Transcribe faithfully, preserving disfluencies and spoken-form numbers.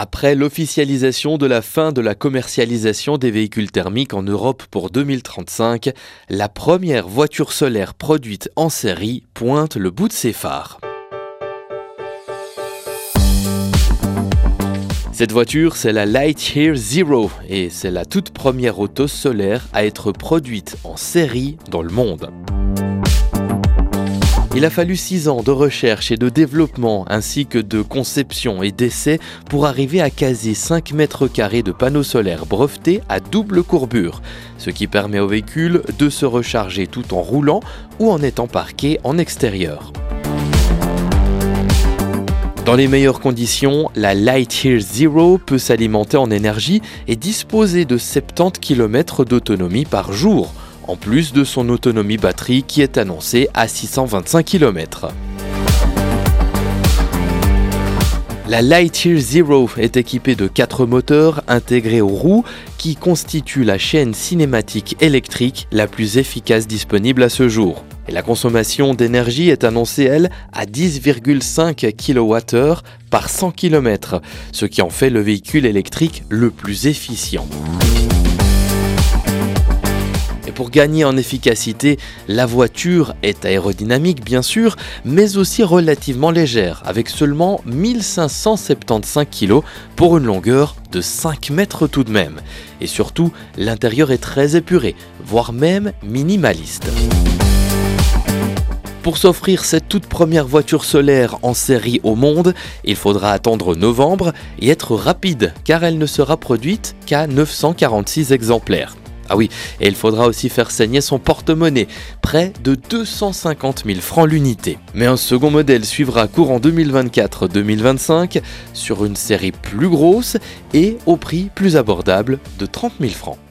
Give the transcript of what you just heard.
Après l'officialisation de la fin de la commercialisation des véhicules thermiques en Europe pour deux mille trente-cinq, la première voiture solaire produite en série pointe le bout de ses phares. Cette voiture, c'est la Lightyear Zero et c'est la toute première auto solaire à être produite en série dans le monde. Il a fallu six ans de recherche et de développement ainsi que de conception et d'essai pour arriver à caser cinq mètres carrés de panneaux solaires brevetés à double courbure, ce qui permet au véhicule de se recharger tout en roulant ou en étant parqué en extérieur. Dans les meilleures conditions, la Lightyear Zero peut s'alimenter en énergie et disposer de soixante-dix kilomètres d'autonomie par jour, en plus de son autonomie batterie qui est annoncée à six cent vingt-cinq kilomètres. La Lightyear Zero est équipée de quatre moteurs intégrés aux roues qui constituent la chaîne cinématique électrique la plus efficace disponible à ce jour. Et la consommation d'énergie est annoncée, elle, à dix virgule cinq kilowattheures par cent kilomètres, ce qui en fait le véhicule électrique le plus efficient. Et pour gagner en efficacité, la voiture est aérodynamique bien sûr, mais aussi relativement légère, avec seulement mille cinq cent soixante-quinze kilos pour une longueur de cinq mètres tout de même. Et surtout, l'intérieur est très épuré, voire même minimaliste. Pour s'offrir cette toute première voiture solaire en série au monde, il faudra attendre novembre et être rapide, car elle ne sera produite qu'à neuf cent quarante-six exemplaires. Ah oui, et il faudra aussi faire saigner son porte-monnaie, près de deux cent cinquante mille francs l'unité. Mais un second modèle suivra courant deux mille vingt-quatre deux mille vingt-cinq sur une série plus grosse et au prix plus abordable de trente mille francs.